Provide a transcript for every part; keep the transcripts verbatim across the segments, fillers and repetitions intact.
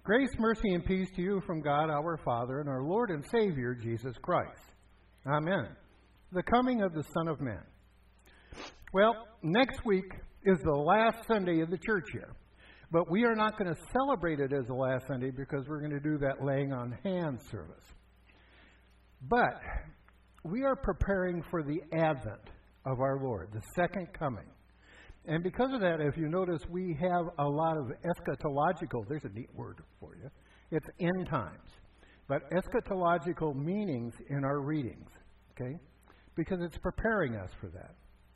Grace, mercy, and peace to you from God our Father and our Lord and Savior, Jesus Christ. Amen. The coming of the Son of Man. Well, next week is the last Sunday of the church year. But we are not going to celebrate it as the last Sunday because we're going to do that laying on hands service. But we are preparing for the advent of our Lord, the second coming. And because of that, if you notice, we have a lot of eschatological, there's a neat word for you, it's end times. But eschatological meanings in our readings, okay? Because it's preparing us for that.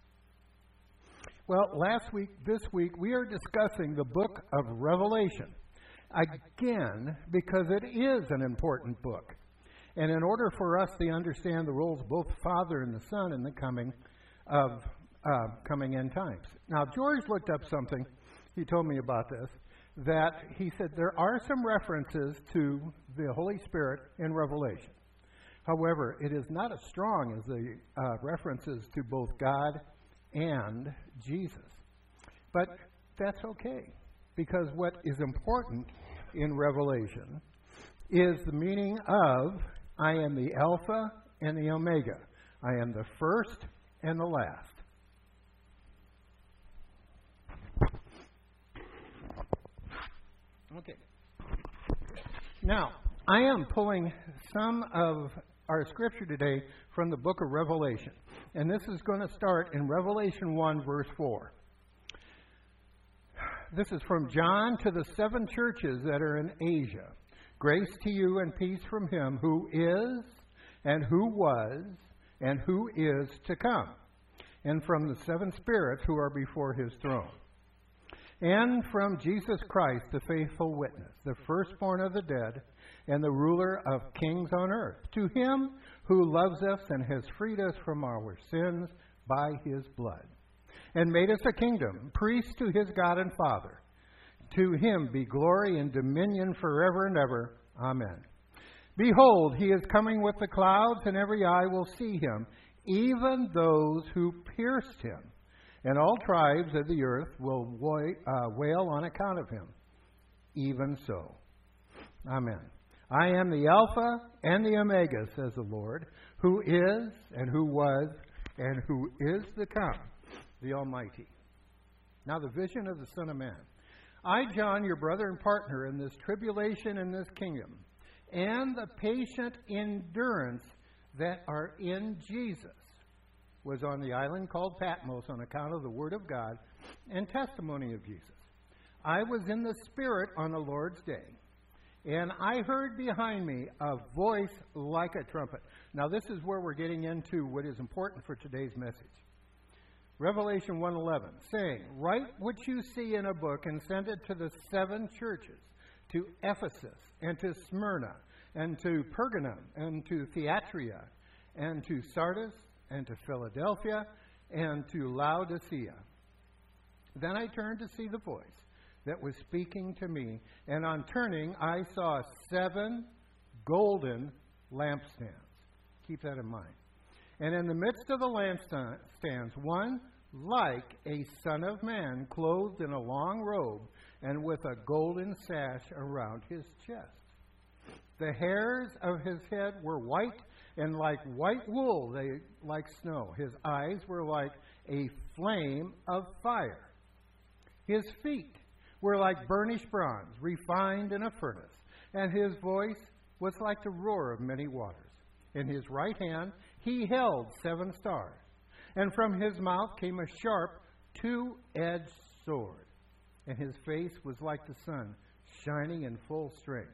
Well, last week, this week, we are discussing the book of Revelation. Again, because it is an important book. And in order for us to understand the roles of both the Father and the Son in the coming of uh, coming end times. Now, George looked up something. He told me about this. That he said there are some references to the Holy Spirit in Revelation. However, it is not as strong as the uh, references to both God and Jesus. But that's okay, because what is important in Revelation is the meaning of I am the Alpha and the Omega. I am the first and the last. Okay. Now, I am pulling some of our scripture today from the book of Revelation. And this is going to start in Revelation one, verse four. This is from John to the seven churches that are in Asia. Grace to you and peace from him who is, and who was, and who is to come, and from the seven spirits who are before his throne. And from Jesus Christ, the faithful witness, the firstborn of the dead, and the ruler of kings on earth. To him who loves us and has freed us from our sins by his blood, and made us a kingdom, priests to his God and Father. To him be glory and dominion forever and ever. Amen. Behold, he is coming with the clouds, and every eye will see him, even those who pierced him. And all tribes of the earth will wail on account of him. Even so. Amen. I am the Alpha and the Omega, says the Lord, who is, and who was, and who is to come, the Almighty. Now the vision of the Son of Man. I, John, your brother and partner in this tribulation and this kingdom, and the patient endurance that are in Jesus, was on the island called Patmos on account of the word of God and testimony of Jesus. I was in the Spirit on the Lord's day, and I heard behind me a voice like a trumpet. Now this is where we're getting into what is important for today's message. Revelation one eleven, saying, write what you see in a book and send it to the seven churches, to Ephesus, and to Smyrna, and to Pergamum, and to Thyatira, and to Sardis, and to Philadelphia, and to Laodicea. Then I turned to see the voice that was speaking to me, and on turning I saw seven golden lampstands. Keep that in mind. And in the midst of the lampstands, one like a son of man, clothed in a long robe, and with a golden sash around his chest. The hairs of his head were white, and like white wool, they like snow. His eyes were like a flame of fire. His feet were like burnished bronze, refined in a furnace, and his voice was like the roar of many waters. In his right hand he held seven stars, and from his mouth came a sharp, two-edged sword, and his face was like the sun, shining in full strength.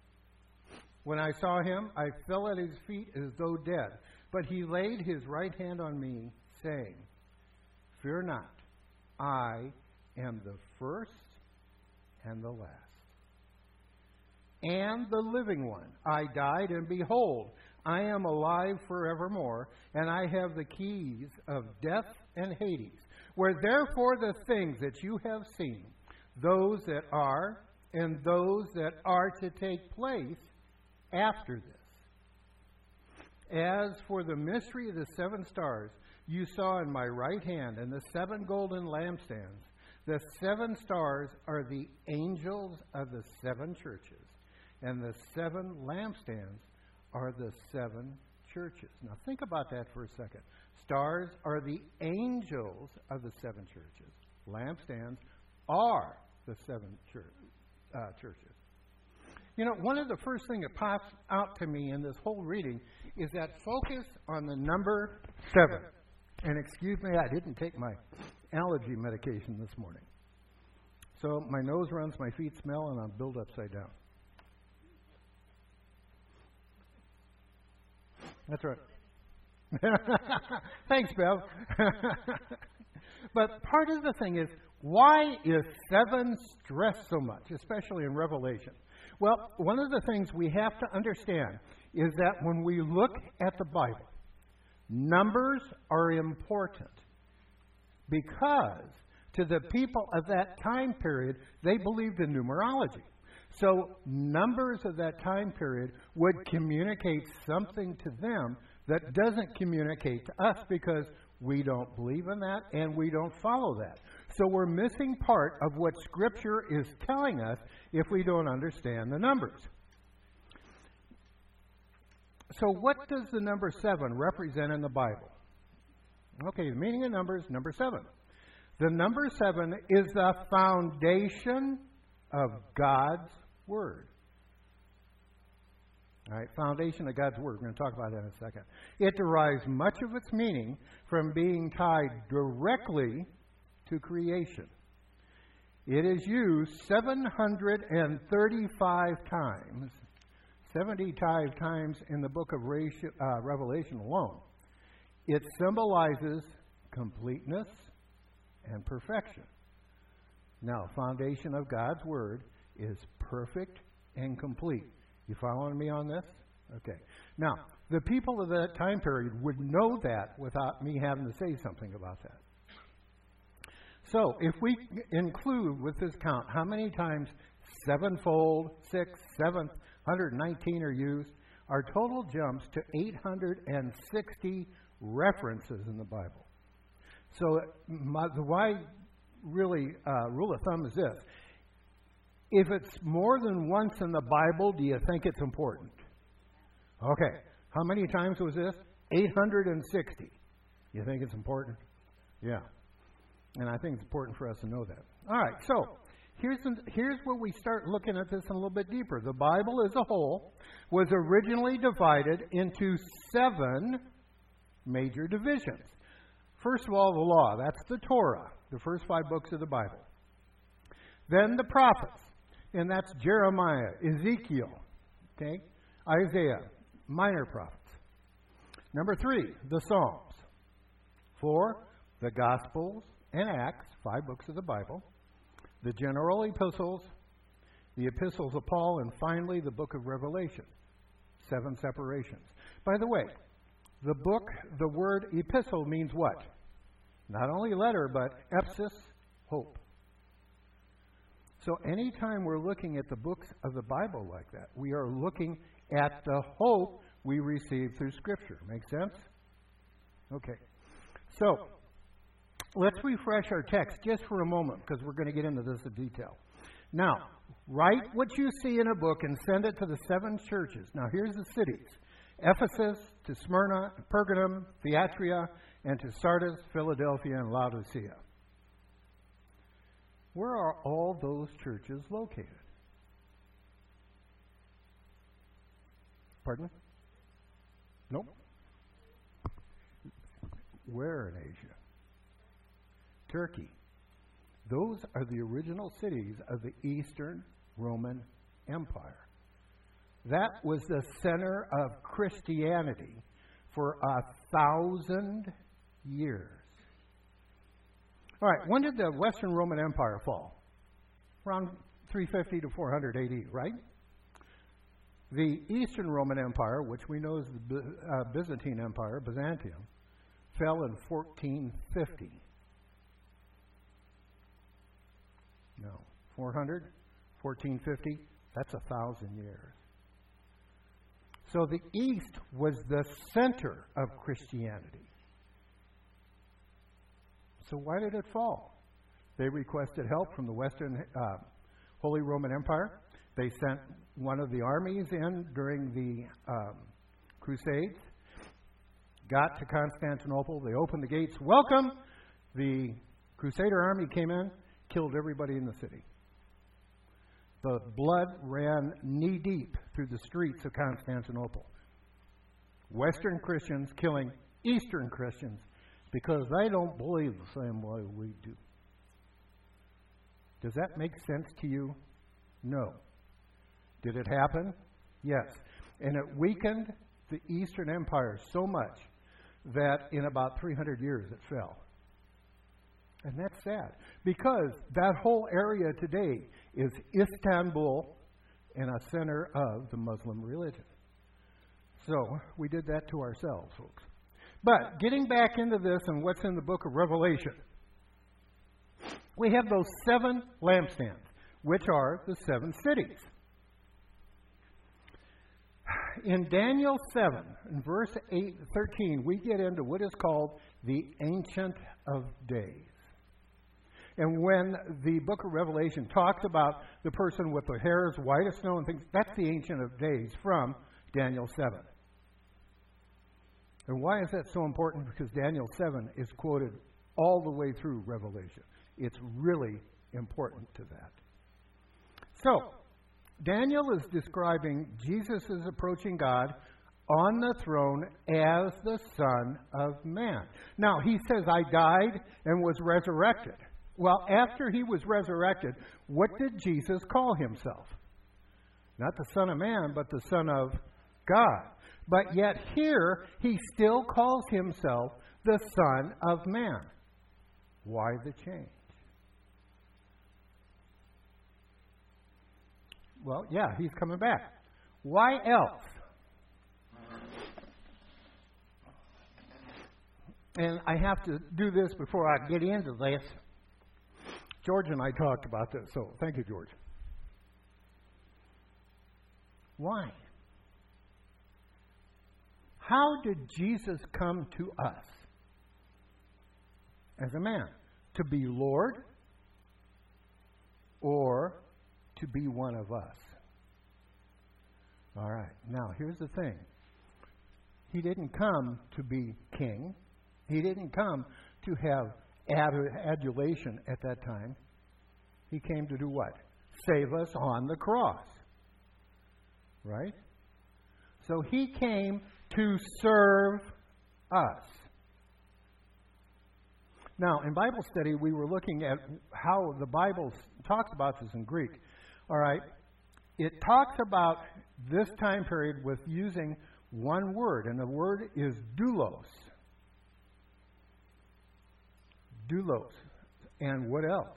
When I saw him, I fell at his feet as though dead. But he laid his right hand on me, saying, fear not, I am the first and the last, and the living one. I died, and behold, I am alive forevermore, and I have the keys of death and Hades. Where therefore the things that you have seen, those that are, and those that are to take place after this. As for the mystery of the seven stars, you saw in my right hand and the seven golden lampstands. The seven stars are the angels of the seven churches, and the seven lampstands are the seven churches. Now think about that for a second. Stars are the angels of the seven churches. Lampstands are the seven church, uh, churches. You know, one of the first things that pops out to me in this whole reading is that focus on the number seven. And excuse me, I didn't take my allergy medication this morning. So my nose runs, my feet smell, and I'm built upside down. That's right. Thanks, Bev. But part of the thing is, why is seven stressed so much, especially in Revelation? Well, one of the things we have to understand is that when we look at the Bible, numbers are important because to the people of that time period, they believed in numerology. So numbers of that time period would communicate something to them that doesn't communicate to us because we don't believe in that and we don't follow that. So we're missing part of what Scripture is telling us if we don't understand the numbers. So what does the number seven represent in the Bible? Okay, the meaning of numbers, number seven. The number seven is the foundation of God's Word. All right, foundation of God's Word. We're going to talk about that in a second. It derives much of its meaning from being tied directly to creation. It is used seven hundred thirty-five times, seventy-five times in the book of Revelation alone. It symbolizes completeness and perfection. Now, foundation of God's Word is perfect and complete. You following me on this? Okay. Now, the people of that time period would know that without me having to say something about that. So, if we include with this count how many times sevenfold, six, seventh, one hundred nineteen are used, our total jumps to eight hundred sixty references in the Bible. So, my, the why really uh, rule of thumb is this. If it's more than once in the Bible, do you think it's important? Okay. How many times was this? eight hundred sixty. You think it's important? Yeah. And I think it's important for us to know that. All right. So here's, here's where we start looking at this in a little bit deeper. The Bible as a whole was originally divided into seven major divisions. First of all, the law. That's the Torah, the first five books of the Bible. Then the prophets. And that's Jeremiah, Ezekiel, okay, Isaiah, minor prophets. Number three, the Psalms. Four, the Gospels and Acts, five books of the Bible. The general epistles, the epistles of Paul, and finally the book of Revelation. Seven separations. By the way, the book, the word epistle means what? Not only letter, but epsis, hope. So anytime we're looking at the books of the Bible like that, we are looking at the hope we receive through Scripture. Make sense? Okay. So let's refresh our text just for a moment because we're going to get into this in detail. Now, write what you see in a book and send it to the seven churches. Now, here's the cities. Ephesus, to Smyrna, Pergamum, Thyatira, and to Sardis, Philadelphia, and Laodicea. Where are all those churches located? Pardon? Nope. Where in Asia? Turkey. Those are the original cities of the Eastern Roman Empire. That was the center of Christianity for a thousand years. All right, when did the Western Roman Empire fall? Around three fifty to four hundred A D, right? The Eastern Roman Empire, which we know as the uh, Byzantine Empire, Byzantium, fell in fourteen fifty. No, four hundred, fourteen fifty, that's a thousand years. So the East was the center of Christianity. So why did it fall? They requested help from the Western uh, Holy Roman Empire. They sent one of the armies in during the um, Crusades, got to Constantinople. They opened the gates. Welcome! The Crusader army came in, killed everybody in the city. The blood ran knee-deep through the streets of Constantinople. Western Christians killing Eastern Christians because they don't believe the same way we do. Does that make sense to you? No. Did it happen? Yes. And it weakened the Eastern Empire so much that in about three hundred years it fell. And that's sad, because that whole area today is Istanbul and a center of the Muslim religion. So we did that to ourselves, folks. But getting back into this and what's in the book of Revelation, we have those seven lampstands, which are the seven cities. In Daniel seven, in verse eight, thirteen, we get into what is called the Ancient of Days. And when the book of Revelation talks about the person with the hair as white as snow and things, that's the Ancient of Days from Daniel seven. And why is that so important? Because Daniel seven is quoted all the way through Revelation. It's really important to that. So, Daniel is describing Jesus is approaching God on the throne as the Son of Man. Now, he says, I died and was resurrected. Well, after he was resurrected, what did Jesus call himself? Not the Son of Man, but the Son of God. But yet here, he still calls himself the Son of Man. Why the change? Well, yeah, he's coming back. Why else? And I have to do this before I get into this. George and I talked about this, so thank you, George. Why? How did Jesus come to us as a man? To be Lord or to be one of us? All right. Now, here's the thing. He didn't come to be king. He didn't come to have ad- adulation at that time. He came to do what? Save us on the cross. Right? So he came to serve us. Now, in Bible study, we were looking at how the Bible talks about this in Greek. All right. It talks about this time period with using one word, and the word is doulos. Doulos. And what else?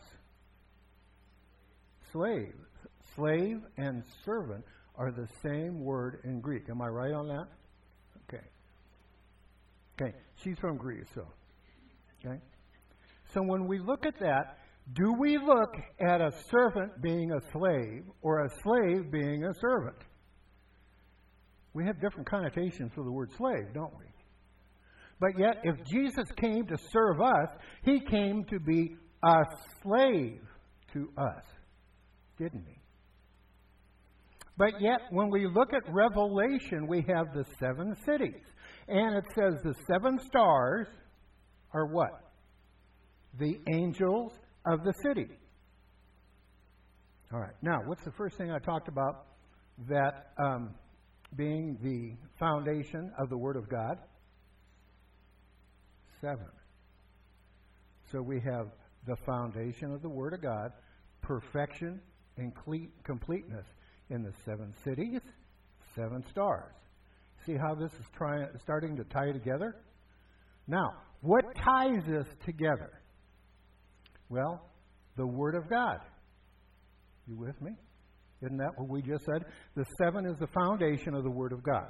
Slave. Slave and servant are the same word in Greek. Am I right on that? Okay. Okay. She's from Greece, so. Okay. So when we look at that, do we look at a servant being a slave or a slave being a servant? We have different connotations for the word slave, don't we? But yet, if Jesus came to serve us, he came to be a slave to us, didn't he? But yet, when we look at Revelation, we have the seven cities. And it says the seven stars are what? The angels of the city. All right. Now, what's the first thing I talked about that um, being the foundation of the Word of God? Seven. So we have the foundation of the Word of God, perfection and completeness in the seven cities, seven stars. See how this is trying, starting to tie together? Now, what ties this together? Well, the Word of God. You with me? Isn't that what we just said? The seven is the foundation of the Word of God.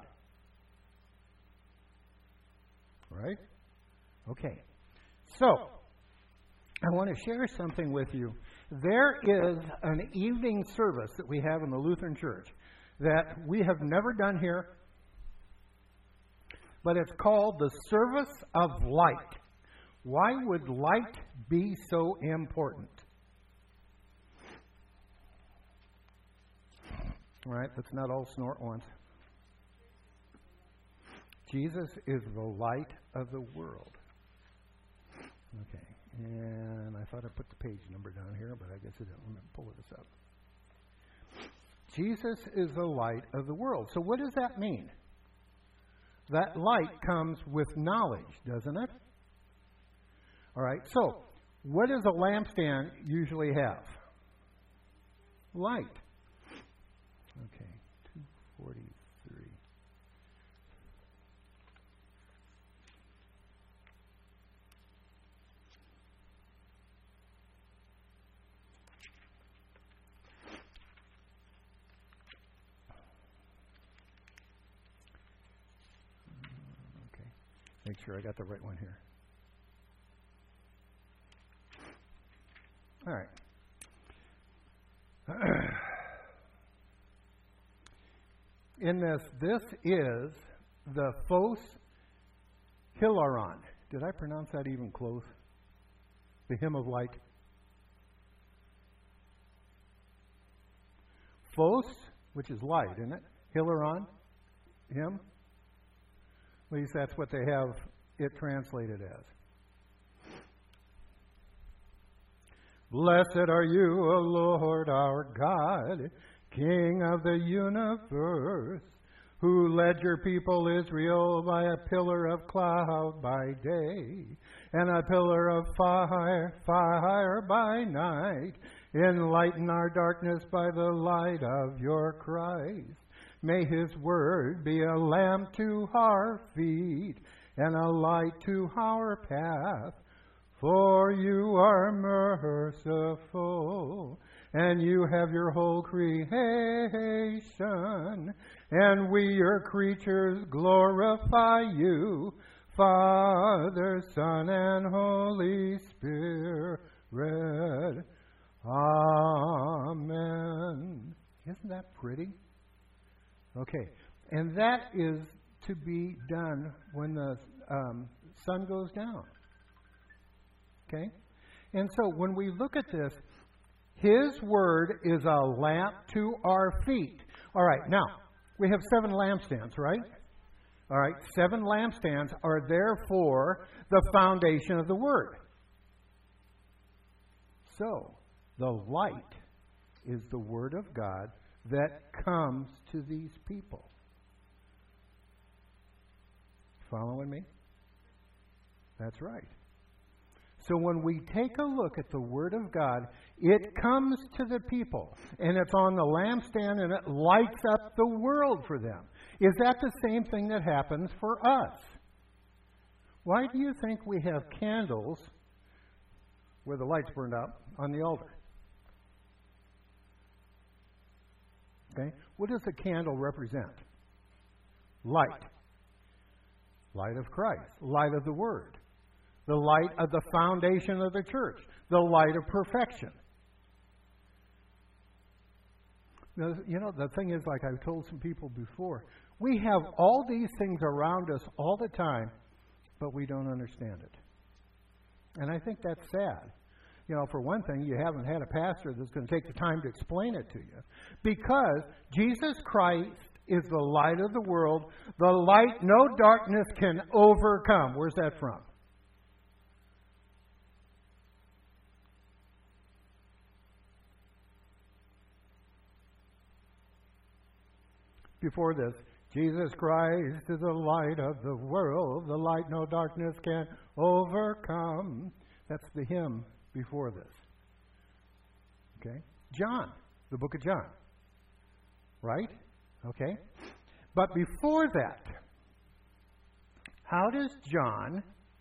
Right? Okay. So, I want to share something with you. There is an evening service that we have in the Lutheran Church that we have never done here, but it's called the Service of Light. Why would light be so important? All right, let's not all snort once. Jesus is the light of the world. Okay, and I thought I put the page number down here, but I guess I didn't. Let me pull this up. Jesus is the light of the world. So what does that mean? That light comes with knowledge, doesn't it? All right, so what does a lampstand usually have? Light. Okay, two forty-three. Okay, make sure I got the right one here. All right. In this, this is the Phos Hilaron. Did I pronounce that even close? The hymn of light. Phos, which is light, isn't it? Hilaron, hymn. At least that's what they have it translated as. Blessed are you, O Lord our God, King of the universe, who led your people Israel by a pillar of cloud by day and a pillar of fire, fire by night. Enlighten our darkness by the light of your Christ. May his word be a lamp to our feet and a light to our path. For you are merciful, and you have your whole creation, and we, your creatures, glorify you, Father, Son, and Holy Spirit. Amen. Isn't that pretty? Okay, and that is to be done when the um, sun goes down. Okay? And so when we look at this, his word is a lamp to our feet. All right, now, we have seven lampstands, right? All right, seven lampstands are therefore the foundation of the word. So, the light is the word of God that comes to these people. Following me? That's right. So when we take a look at the Word of God, it comes to the people, and it's on the lampstand, and it lights up the world for them. Is that the same thing that happens for us? Why do you think we have candles where the light's burned out on the altar? Okay? What does a candle represent? Light. Light of Christ. Light of the Word. The light of the foundation of the church. The light of perfection. Now, you know, the thing is, like I've told some people before, we have all these things around us all the time, but we don't understand it. And I think that's sad. You know, for one thing, you haven't had a pastor that's going to take the time to explain it to you. Because Jesus Christ is the light of the world, the light no darkness can overcome. Where's that from? Before this, Jesus Christ is the light of the world, the light no darkness can overcome. That's the hymn before this. Okay? John, the book of John. Right? Okay? But before that, how does John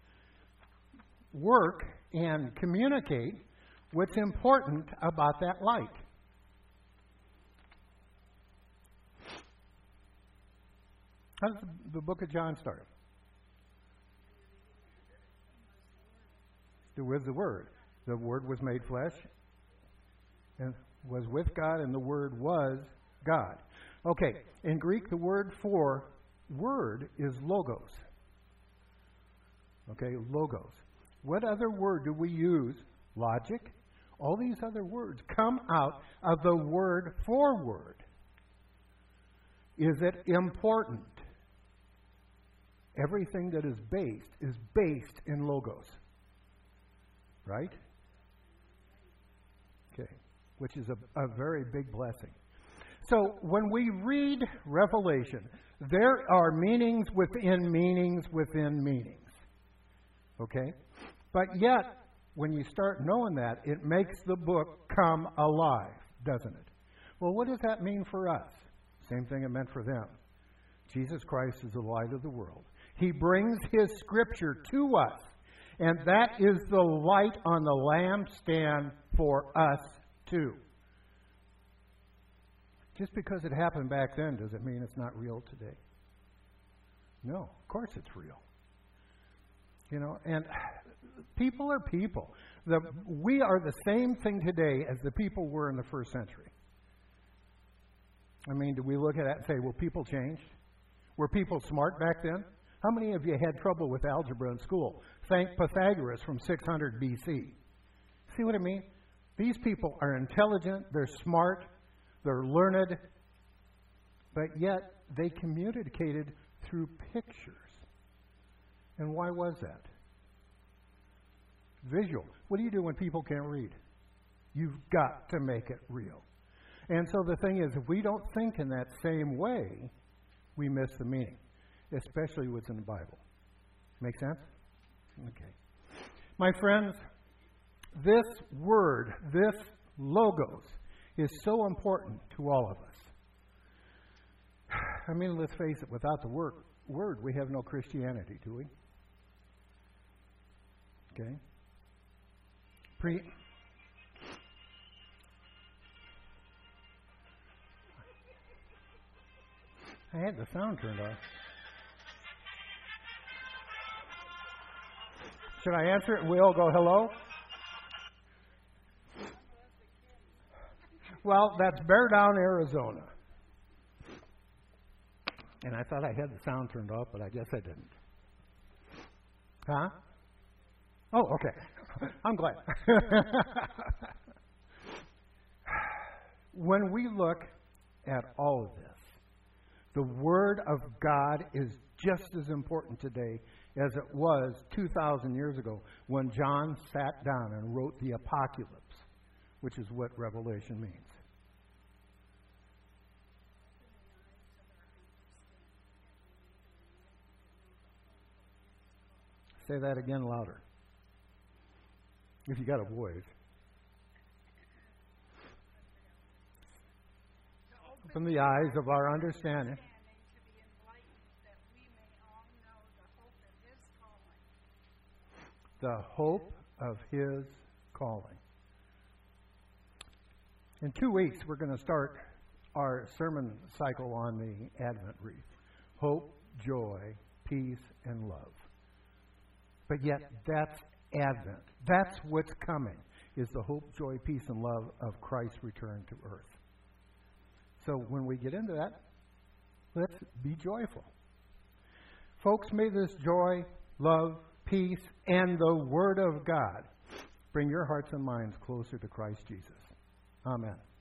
work and communicate what's important about that light? How does the book of John start? There was the Word. The Word was made flesh and was with God, and the Word was God. Okay, in Greek, the word for word is logos. Okay, logos. What other word do we use? Logic. All these other words come out of the word for word. Is it important? Everything that is based is based in Logos. Right? Okay. Which is a, a very big blessing. So when we read Revelation, there are meanings within meanings within meanings. Okay? But yet, when you start knowing that, it makes the book come alive, doesn't it? Well, what does that mean for us? Same thing it meant for them. Jesus Christ is the light of the world. He brings His Scripture to us, and that is the light on the lampstand for us too. Just because it happened back then, does it mean it's not real today? No, of course it's real. You know, and people are people. The, we are the same thing today as the people were in the first century. I mean, do we look at that and say, well, people changed? Were people smart back then? How many of you had trouble with algebra in school? Thank Pythagoras from six hundred B C. See what I mean? These people are intelligent, they're smart, they're learned, but yet they communicated through pictures. And why was that? Visual. What do you do when people can't read? You've got to make it real. And so the thing is, if we don't think in that same way, we miss the meaning, especially what's in the Bible. Make sense? Okay. My friends, this word, this logos, is so important to all of us. I mean, let's face it, without the word, word we have no Christianity, do we? Okay? Pre- I had the sound turned off. Should I answer it and we all go hello? Well, that's Bear Down, Arizona. And I thought I had the sound turned off, but I guess I didn't. Huh? Oh, okay. I'm glad. When we look at all of this, the Word of God is just as important today as it was two thousand years ago when John sat down and wrote the Apocalypse, which is what Revelation means. Say that again louder, if you got a voice. Open the eyes of our understanding. The hope of His calling. In two weeks, we're going to start our sermon cycle on the Advent wreath. Hope, joy, peace, and love. But yet, that's Advent. That's what's coming, is the hope, joy, peace, and love of Christ's return to earth. So when we get into that, let's be joyful. Folks, may this joy, love, peace, and the Word of God bring your hearts and minds closer to Christ Jesus. Amen.